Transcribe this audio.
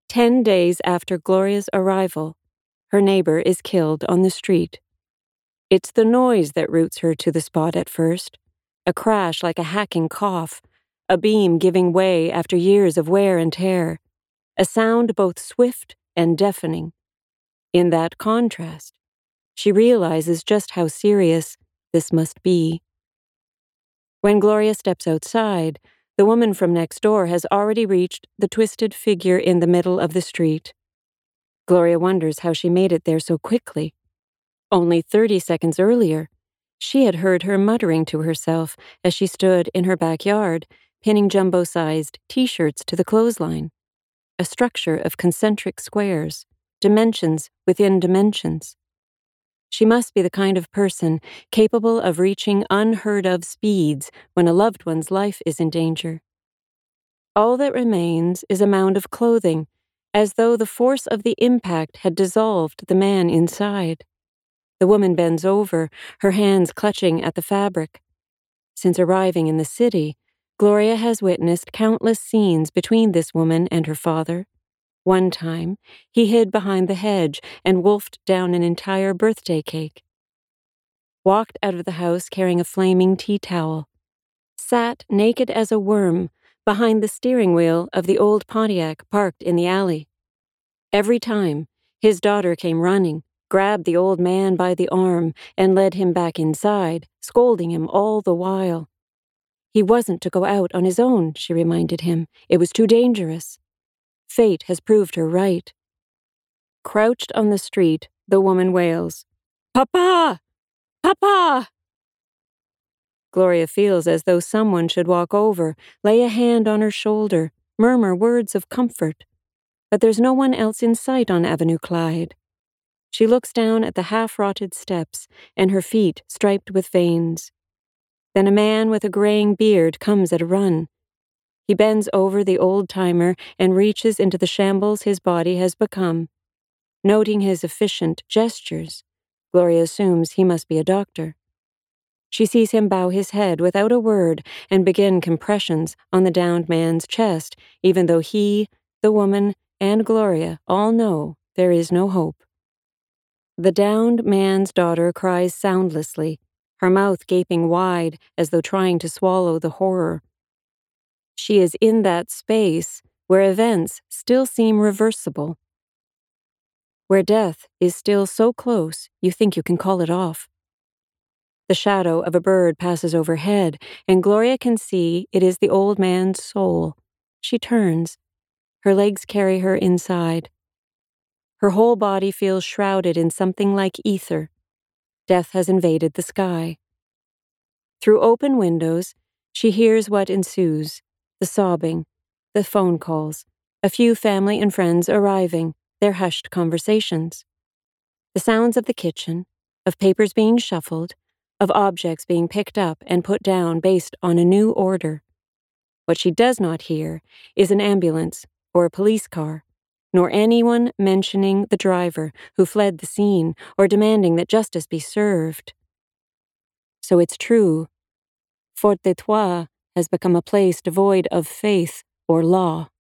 10 days after Gloria's arrival, her neighbor is killed on the street. It's the noise that roots her to the spot at first, a crash like a hacking cough, a beam giving way after years of wear and tear, a sound both swift and deafening. In that contrast, she realizes just how serious this must be. When Gloria steps outside, the woman from next door has already reached the twisted figure in the middle of the street. Gloria wonders how she made it there so quickly. Only 30 seconds earlier, she had heard her muttering to herself as she stood in her backyard, pinning jumbo-sized T-shirts to the clothesline, a structure of concentric squares, dimensions within dimensions. She must be the kind of person capable of reaching unheard-of speeds when a loved one's life is in danger. All that remains is a mound of clothing, as though the force of the impact had dissolved the man inside. The woman bends over, her hands clutching at the fabric. Since arriving in the city, Gloria has witnessed countless scenes between this woman and her father. One time, he hid behind the hedge and wolfed down an entire birthday cake. Walked out of the house carrying a flaming tea towel. Sat naked as a worm behind the steering wheel of the old Pontiac parked in the alley. Every time, his daughter came running, grabbed the old man by the arm, and led him back inside, scolding him all the while. He wasn't to go out on his own, she reminded him. It was too dangerous. Fate has proved her right. Crouched on the street, the woman wails, "Papa! Papa!" Gloria feels as though someone should walk over, lay a hand on her shoulder, murmur words of comfort. But there's no one else in sight on Avenue Clyde. She looks down at the half-rotted steps and her feet striped with veins. Then a man with a graying beard comes at a run. He bends over the old-timer and reaches into the shambles his body has become. Noting his efficient gestures, Gloria assumes he must be a doctor. She sees him bow his head without a word and begin compressions on the downed man's chest, even though he, the woman, and Gloria all know there is no hope. The downed man's daughter cries soundlessly, her mouth gaping wide as though trying to swallow the horror. She is in that space where events still seem reversible, where death is still so close you think you can call it off. The shadow of a bird passes overhead, and Gloria can see it is the old man's soul. She turns. Her legs carry her inside. Her whole body feels shrouded in something like ether. Death has invaded the sky. Through open windows, she hears what ensues, the sobbing, the phone calls, a few family and friends arriving, their hushed conversations. The sounds of the kitchen, of papers being shuffled, of objects being picked up and put down based on a new order. What she does not hear is an ambulance or a police car, nor anyone mentioning the driver who fled the scene or demanding that justice be served. So it's true. Fort des Trois has become a place devoid of faith or law.